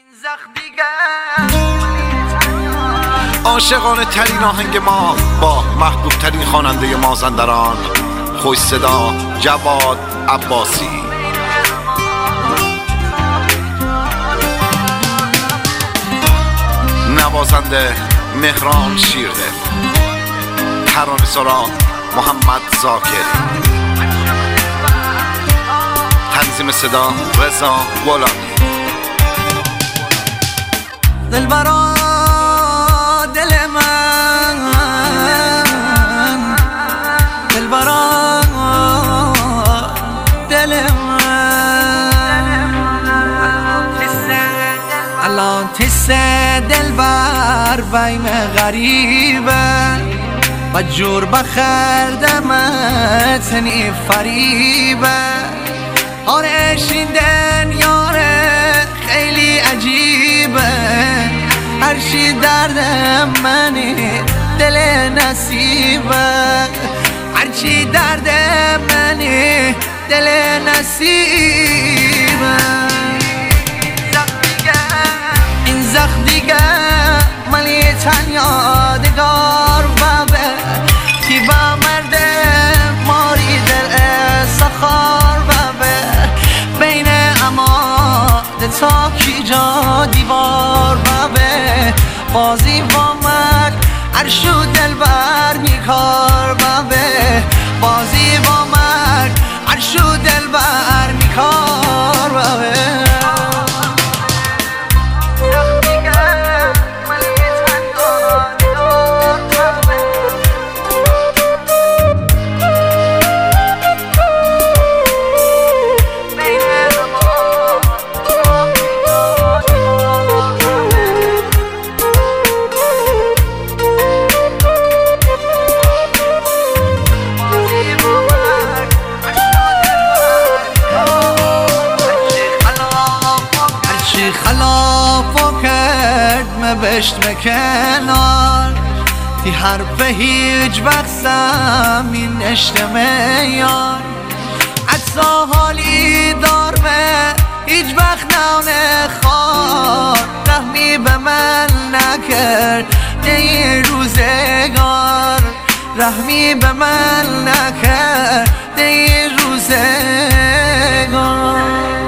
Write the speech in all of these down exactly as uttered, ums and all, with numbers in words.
عاشقانه ترین آهنگ ما با محبوب ترین خواننده مازندران، خوش صدا جواد عباسی. نوازنده مهران شیردل، ترانه سرا محمد زاکر، تنظیم صدا رضا غلامی. دلبرا دل من، دلبرا دل من، الان تیس دلبر بیم غریبه و جور بخردمت نی فریبه. آره شیندن یاره خیلی عجیبه، هرچی دردم منی دل نصیبه، هرچی دردم منی دل نصیبه. این زخم دیگه ملی تن یادگار بابه، کی با مرده ماری دل سخار بابه، بین اماده تا کی جا دیوار بابه، بازی با مرگ عرشو دل بر میکار بابه، بازی با مرگ عرشو دل بر میکار بابه. خلافو کرد مبشت مکنار، تی حرف هیچ وقت زمین اشتمه یار، عطا حالی دار به هیچ وقت نونه خوار، رحمی به من نکرد دی روزگار، رحمی به من نکرد دی روزگار.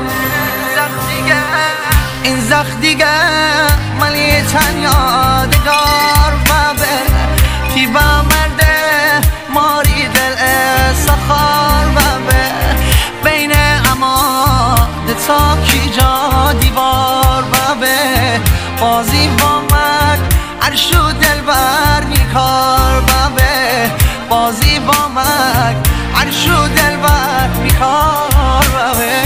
این زخم دیگه ملی تن یادگار بابه، کی با مرده ماری دل سخار بابه، بین اماده تا کی جا دیوار بابه، بازی با مرگ عرشو دل بر میکار بابه، بازی با مرگ عرشو دل بر میکار بابه.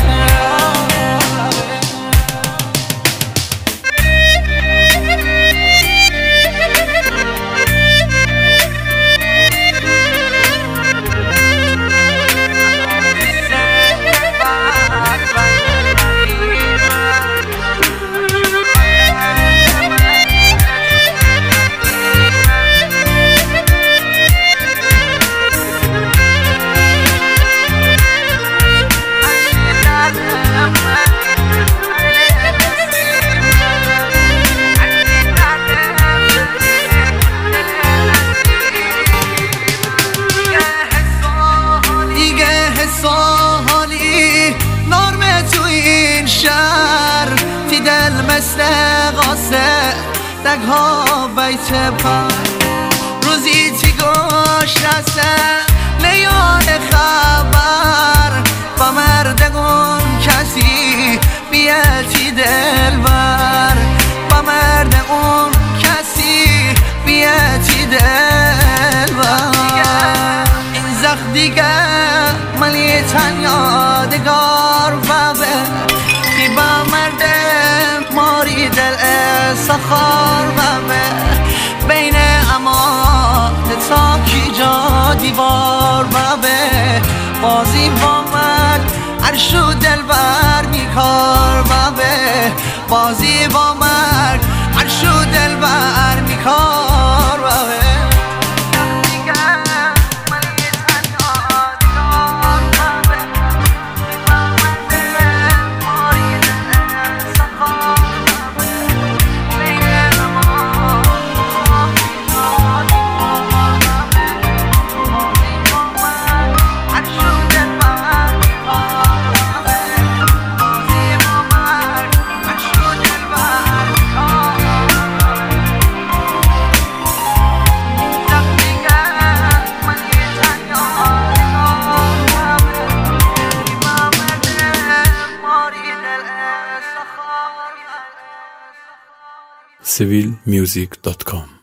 مثل قاسه دگها بیت پر، روزی تی گوش رسه لیان خبر، با مردگون کسی بیتی دل بر، با مردگون کسی بیتی دل بر. این زخم دیگه ملی تن یادگار بابه، کی با مرده ماری دل سخار بابه، بین اماده تا کی جا دیوار بابه، بازی با مرگ عرشو دل بر میکار بابه، بازی با مرگ عرشو دل بر میکار بابه. سیویل میوزیک دات کام.